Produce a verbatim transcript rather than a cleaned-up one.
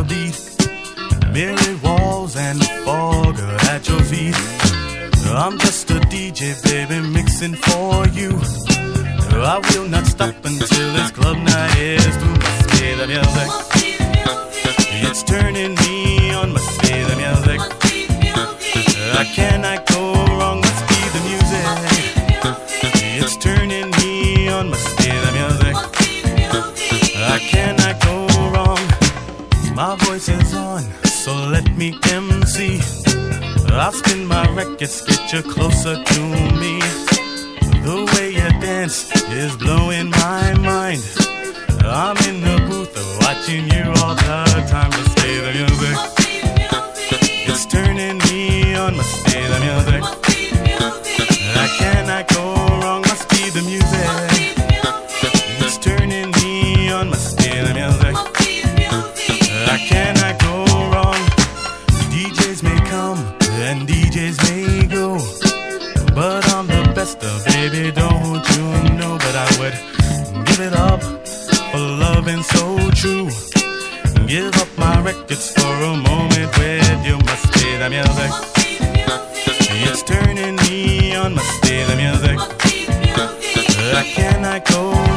beat. Mirrored walls and the fog at your feet. I'm just a D J, baby, mixing for you. I will not stop until this club night is through. Must be the music. It's turning me on. Must be the music. I cannot go wrong. Must be the music. It's turning me on. Must be the music. I cannot go wrong. My voice is on, so let me M C. I'll spin my records, get you closer to me. The way you dance is blowing my mind. I'm in the booth watching you all the time. Must be the music. It's turning me on. Must be the music. I cannot go wrong. Must be the music. It's turning me on. Must be the music. I cannot go wrong. D Js may come and D Js may go, but I'm the best of, baby, don't you know? But I would give it up for loving so true. Give up my records for a moment with you. Must be the music. It's turning me on. Must be the music. I cannot go